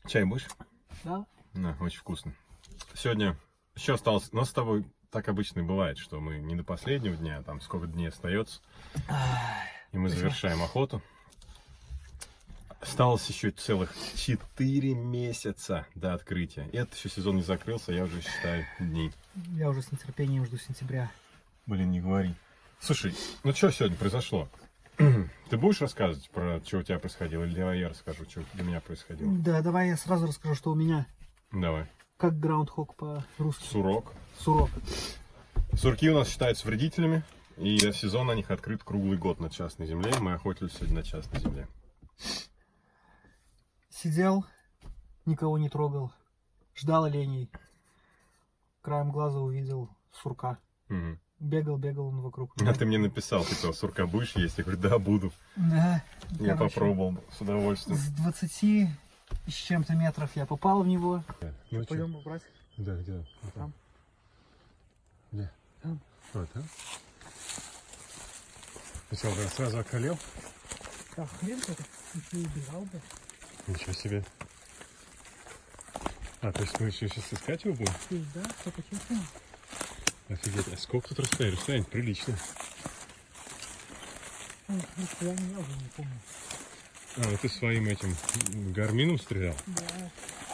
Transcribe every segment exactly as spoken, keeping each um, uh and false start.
Чай будешь? Да. Да, очень вкусно. Сегодня еще осталось, но с тобой так обычно и бывает, что мы не до последнего дня, там сколько дней остается, и мы завершаем охоту. Осталось еще целых четыре месяца до открытия. И этот еще сезон не закрылся, я уже считаю дни. Я уже с нетерпением жду сентября. Блин, не говори. Слушай, ну что сегодня произошло? Ты будешь рассказывать про что у тебя происходило, или давай я расскажу, что у меня происходило? Да, давай я сразу расскажу, что у меня. Давай. Как граундхог по-русски? Сурок. Сурок. Сурки у нас считаются вредителями, и сезон на них открыт круглый год на частной земле. Мы охотились сегодня на частной земле. Сидел, никого не трогал, ждал оленей. Краем глаза увидел сурка. Угу. Бегал, бегал он вокруг. А ты мне написал, типа, сурка будешь есть? Я говорю, да, буду. Да. Я короче, попробовал с удовольствием. С двадцати с чем-то метров я попал в него. Ну, Пойдем убрать. Да, где? Вот Там. Где? Там. Вот, а? Ты что, прям сразу околел? Так, хрен это? Ты убежал бы. Ничего себе. А, то есть мы еще сейчас искать его будем? Ты, да, все по-честному. Офигеть, а сколько тут расстояние? Расстояние прилично. Ой, я не, я уже не помню. А, ну ты своим этим гармином стрелял? Да.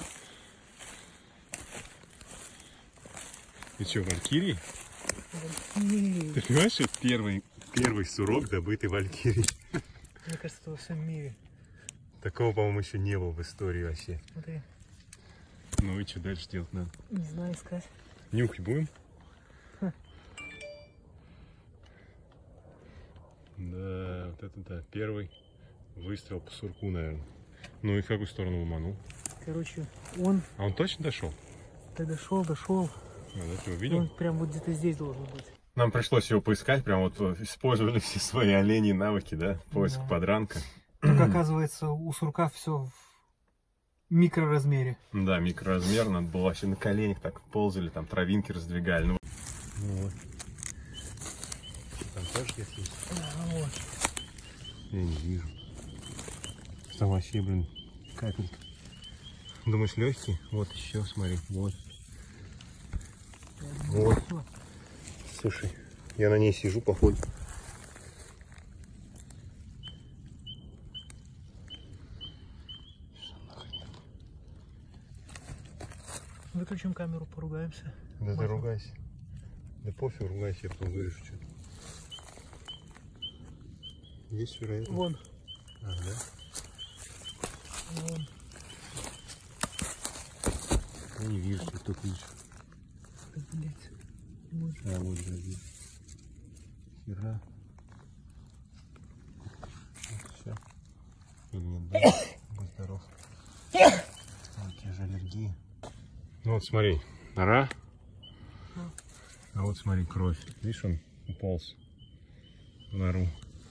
И что, валькирий? Валькирий. Ты понимаешь, что это первый, первый сурок, добытый валькирий? Мне кажется, это во всем мире. Такого, по-моему, еще не было в истории вообще. Смотри. Ну и что дальше делать надо? Не знаю, искать. Нюхать будем? Ха. Да, вот это да, первый выстрел по сурку, наверное. Ну и в какую сторону ломанул? Короче, он... А он точно дошел? Ты дошел, дошел. А, да, ты увидел? Он прям вот где-то здесь должен быть. Нам пришлось его поискать, прям вот использовали все свои оленьи навыки, да? Поиск Да. подранка. Так оказывается, у сурка все в микроразмере. Да, микроразмер, надо было вообще на коленях так ползали, там травинки раздвигали. Ну, ну вот. Там тоже есть? А, вот. Я не вижу. Там вообще, блин, капелька. Думаешь, легкий? Вот еще, смотри, вот. Вот. Слушай, я на ней сижу, походу. Выключим камеру, поругаемся. Да ты Можно? ругайся. Да пофиг, ругайся, я потом вырежу что-то. Есть вероятность? Вон. А, да? Вон. Я не вижу, что кто ключ. Да, блядь. Вот. А, вот, да, здесь. Хера. Вот, все. Или нет, да? Будь здоров. А, у тебя же аллергия. Ну вот смотри, нора. Ну. А вот смотри, кровь. Видишь, он уполз в нору.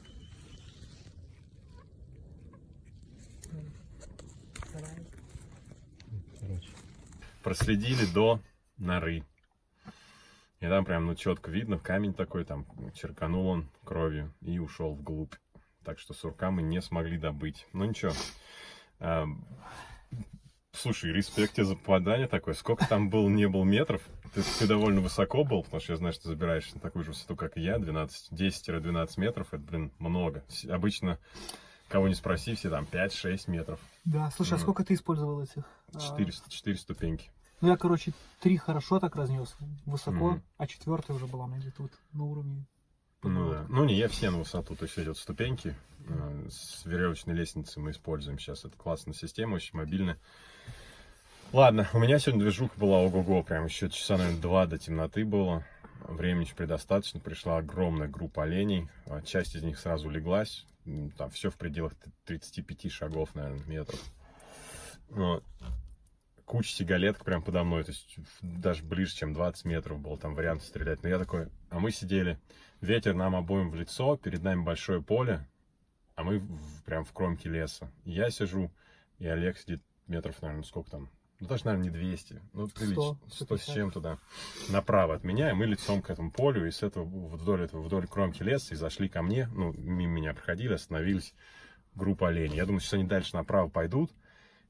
Короче. Проследили до норы. И там прям, ну, четко видно, камень такой, там черканул он кровью и ушел вглубь. Так что сурка мы не смогли добыть. Ну ничего. А, слушай, респект тебе за попадание такое. Сколько там был, не был метров? Ты, ты довольно высоко был, потому что я знаю, что ты забираешься на такую же высоту, как и я. десять-двенадцать метров, это, блин, много. Обычно, кого не спроси, все там пять-шесть метров. Да, слушай, а сколько ты использовал этих? четыреста, четыре ступеньки. Ну, я, короче, три хорошо так разнес, высоко, Мгм. а четвертая уже была где-то тут на уровне. Ну да. подбородка. Ну не, я все на высоту, то есть идет ступеньки. э, С веревочной лестницы мы используем сейчас. Это классная система, очень мобильная. Ладно, у меня сегодня движуха была ого-го, прям еще часа, наверное, два до темноты было. Времени предостаточно, пришла огромная группа оленей. а, Часть из них сразу леглась. М, Там все в пределах тридцати пяти шагов, наверное, метров. Вот. Куча сигалеток прям подо мной, то есть даже ближе, чем двадцать метров был там вариант стрелять. Но я такой, а мы сидели, ветер нам обоим в лицо, перед нами большое поле, а мы в, прям в кромке леса. И я сижу, и Олег сидит метров, наверное, сколько там, ну даже, наверное, не двести, ну прилично, сто с чем-то, да, направо от меня, и мы лицом к этому полю, и с этого вдоль этого, вдоль кромки леса, и зашли ко мне, ну, мимо меня проходили, остановились группа оленей. Я думаю, сейчас они дальше направо пойдут.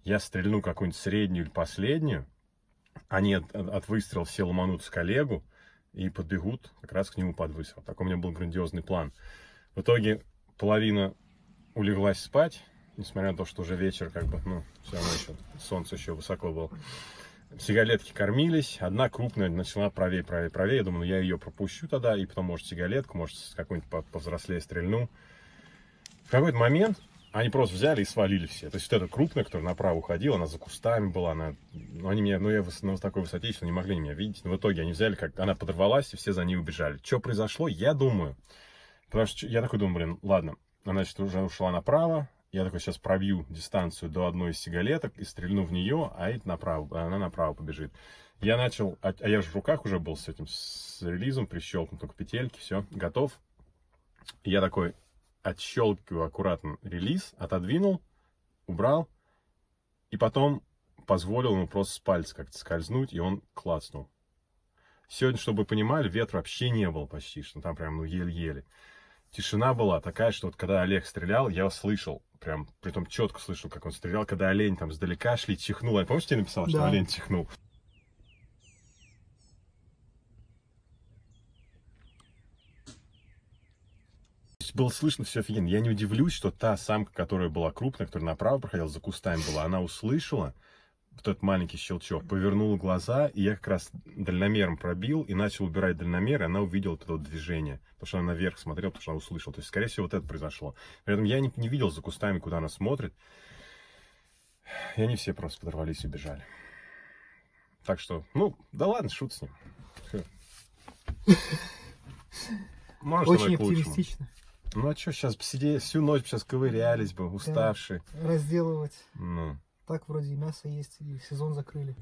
я стрельну какую-нибудь среднюю или последнюю, они от, от выстрела все ломанутся к Олегу и подбегут как раз к нему под выстрел. Такой у меня был грандиозный план. В итоге половина улеглась спать, несмотря на то, что уже вечер, как бы, ну, все равно еще солнце еще высоко было. Сигалетки кормились, одна крупная начала правее, правее, правее. Я думаю, ну, я ее пропущу тогда, и потом, может, сигалетку, может, какой-нибудь повзрослее стрельну. В какой-то момент они просто взяли и свалили все. То есть вот эта крупная, которая направо уходила, она за кустами была, она, ну, они меня, ну, я на такой высоте, что не могли меня видеть. Но в итоге они взяли, как она подорвалась, и все за ней убежали. Что произошло, я думаю. Потому что я такой думаю, блин, ладно, она, значит, уже ушла направо. Я такой сейчас пробью дистанцию до одной из сигалеток и стрельну в нее, а это направо, она направо побежит. Я начал, а, а я же в руках уже был с этим, с релизом, прищелкнут только петельки, все, готов. Я такой отщелкиваю аккуратно релиз, отодвинул, убрал, и потом позволил ему просто с пальца как-то скользнуть, и он клацнул. Сегодня, чтобы вы понимали, ветра вообще не было почти, что там прям, ну, еле-еле. Тишина была такая, что вот когда Олег стрелял, я слышал, прям, притом четко слышал, как он стрелял, когда олень там сдалека шли, чихнул. Я, помнишь, тебе написал, что да. олень чихнул? Было слышно все офигенно. Я не удивлюсь, что та самка, которая была крупная, которая направо проходила, за кустами была, она услышала вот этот маленький щелчок, повернула глаза, и я как раз дальномером пробил и начал убирать дальномер, и она увидела вот это вот движение, потому что она наверх смотрела, потому что она услышала. То есть, скорее всего, вот это произошло. При этом я не, не видел за кустами, куда она смотрит. И они все просто подорвались и убежали. Так что, ну, да ладно, шут с ним. Может, очень оптимистично. Ну а что, сейчас посидели, всю ночь сейчас ковырялись бы, уставшие. Да, разделывать. Ну. Так вроде и мясо есть, и сезон закрыли.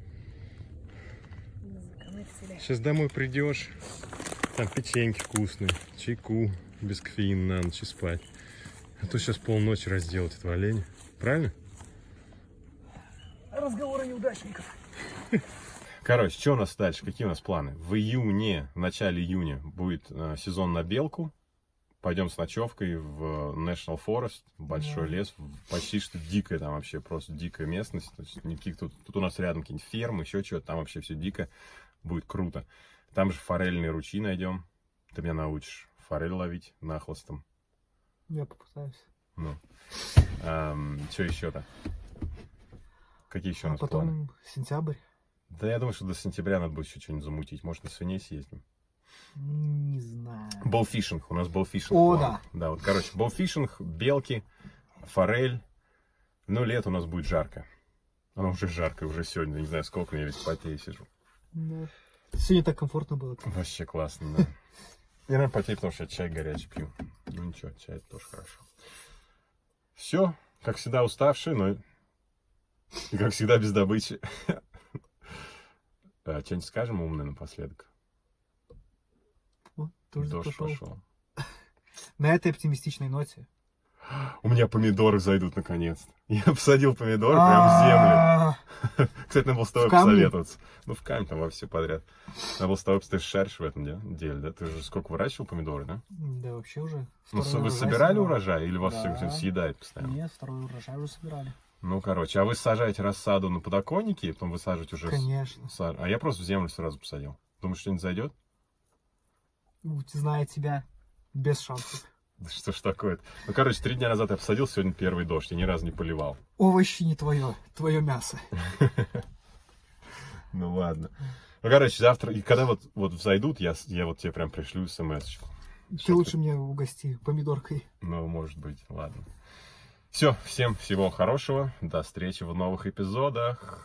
Сейчас домой придешь, там печеньки вкусные, чайку без кофеина на ночь и спать. А то сейчас полночи разделать этого оленя. Правильно? Разговоры неудачников. Короче, что у нас дальше? Какие у нас планы? В июне, в начале июня будет э, сезон на белку. Пойдем с ночевкой в National Forest, большой yeah. лес, почти что дикая там вообще, просто дикая местность. То есть никаких тут, тут у нас рядом какие-нибудь фермы, еще что-то, там вообще все дико, будет круто. Там же форельные ручьи найдем, ты меня научишь форель ловить нахлостом. Я попытаюсь. Ну, эм, что еще-то? Какие еще а у нас потом планы? Сентябрь. Да я думаю, что до сентября надо будет еще что-нибудь замутить, может на свиней съездим. Не знаю. Болфишинг. У нас болфишинг. О, план. да. Да, вот, короче, болфишинг, белки, форель. Ну, лето у нас будет жарко. Оно уже жарко, уже сегодня. Не знаю, сколько, я ведь в потее сижу. Да. Сегодня так комфортно было. Вообще классно, да. Я, наверное, потею, потому что я чай горячий пью. Ну, ничего, чай тоже хорошо. Все, как всегда, уставший, но и, как всегда, без добычи. Что-нибудь скажем умное напоследок? Тоже Дождь пошел. На этой оптимистичной ноте. У меня помидоры зайдут наконец-то. Я посадил помидоры прямо в землю. Кстати, надо было с тобой посоветоваться. Ну, в камень там во все подряд. Надо было с тобой, ты шаришь в этом деле, да? Ты же сколько выращивал помидоры, да? Да, вообще уже. Ну, вы собирали урожай или вас все съедает постоянно? Нет, второй урожай уже собирали. Ну, короче, а вы сажаете рассаду на подоконнике, и потом высаживаете уже... Конечно. А я просто в землю сразу посадил. Думаешь, что-нибудь зайдет? Зная тебя, без шансов. Да что ж такое-то? Ну, короче, три дня назад я посадил, сегодня первый дождь, я ни разу не поливал. Овощи не твое, твое мясо. Ну, ладно. Ну, короче, завтра, и когда вот, вот взойдут, я, я вот тебе прям пришлю смс-очку. Ты лучше мне угости помидоркой. Ну, может быть, ладно. Все, всем всего хорошего, до встречи в новых эпизодах.